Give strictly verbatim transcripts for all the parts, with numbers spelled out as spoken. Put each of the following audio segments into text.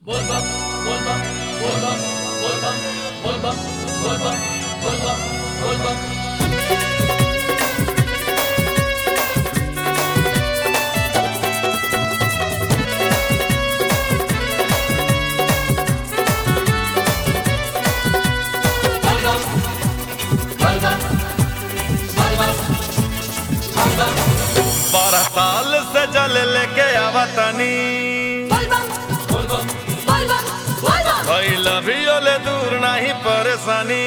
Volva, volva, volva, volva, volva, volva, volva, volva. बारह साल से जल लेके आवतनी भाई लभियो ले दूर नहीं परेशानी।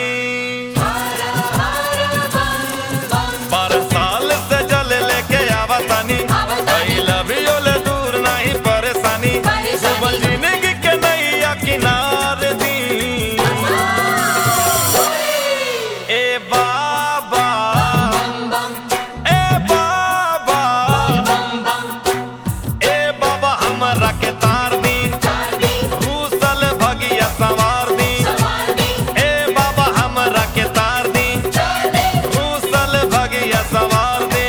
बारह साल से जल लेके आवतनी भाई लभियो ले दूर नहीं परेशानी। डूबल जिंदगी के नैया किनारे दी ए बाबा ए बाबा ए बाबा हमरा के तार दी घूसल भगिया सवार दी। ए बाबा हमरा के तार दी घूसल भगिया सवार दी।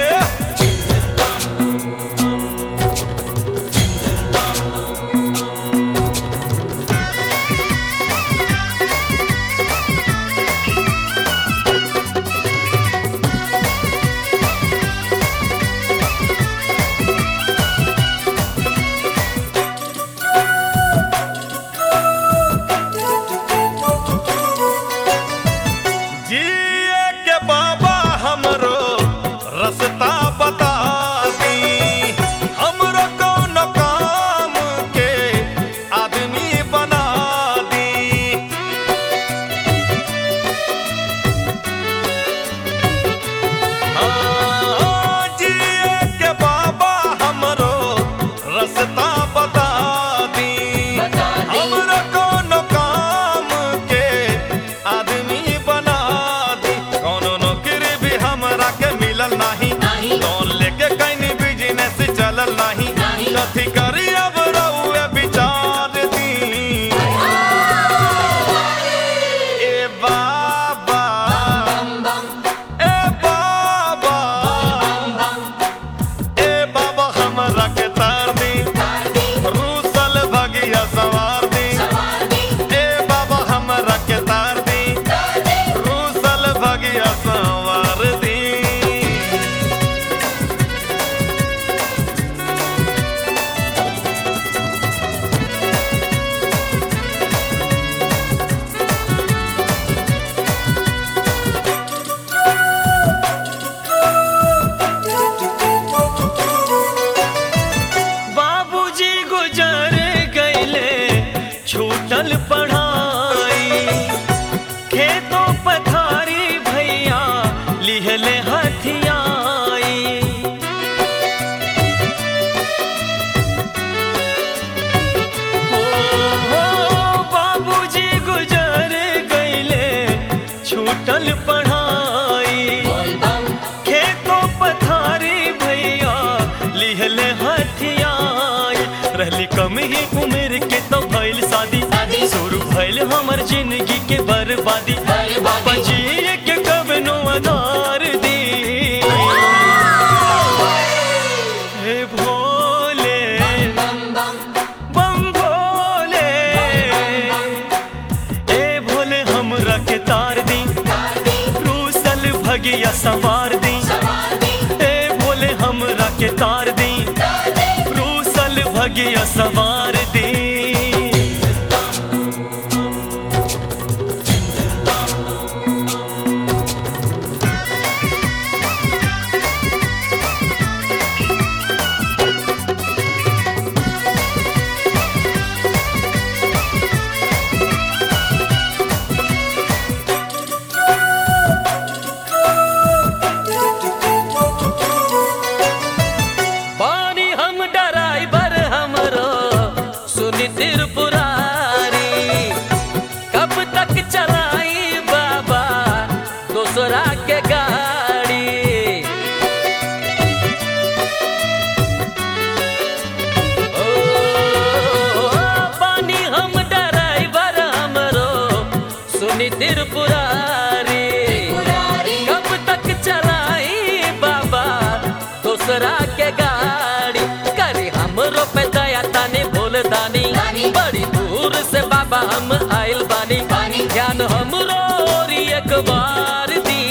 जिए के बाबा हमरो रास्ता बता दी। हमरो कौन काम के आदमी बना दी। हाँ, जिए के बाबा हमरो रास्ता बता दी। हमरो कौन काम के आदमी बना दी। कौनो नौकरी भी हमरा के मिलल नाही, लोन लेके कहीं बिजनेस चलल नाही। कथी करी अब रहुए विचार दी ए बाबा ए बाबा ए बाबा हमरा के तार दी रूसल भगिया सवार दी। ए बाबा हमरा के तार दी रूसल भगिया सवार दी। बाबूजी गुजर गईले छूटल पढ़ाई। खेतों पथारी भैया लिहले हथियाई। हो हो बाबूजी गुजर गईले छूटल पढ़ाई। खेतों पथारी भैया लिहले हथियाई। रहली कम ही उम्र के तो भइल शादी शुरू भइल हमर जिंदगी के बर्बादी। बाबा जी के कवनो आधार दी हे भोले बम भोले ए भोले हमरा के तार दी रूसल भगिया सवार दी। ए भोले हमरा के तार दी रूसल भगिया सवार दी। पानी हम डराइवर हमरो सुनी त्रिपुरारी। कब तक चलाई बाबा दूसरा के गाड़ी। ओ पानी हम डराइवर हमरो सुनी त्रिपुरारी। कब तक चलाई बाबा दूसरा के गाड़ी। करी हमरो पे दया ताने भोल दानी बड़ी हम आइल बानी ज्ञान हमरो और एक बार दी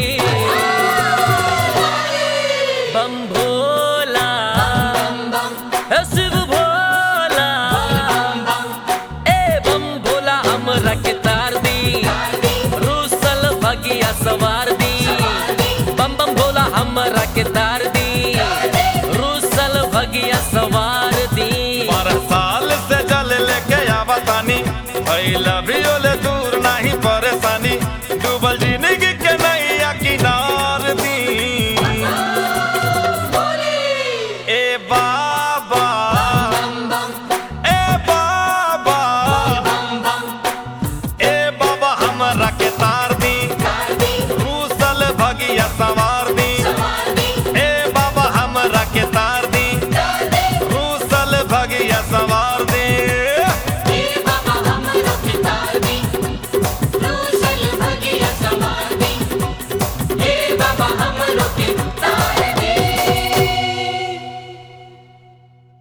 बम भोला हे शिव भोला ए बम भोला हमरा के तार दी रूसल भगिया सवार दी बम बम भोला हमरा के तार दी रूसल भगिया सवार दी बारह साल से जल लेके आवतानी भइल भी ओले दूर नहीं परेशानी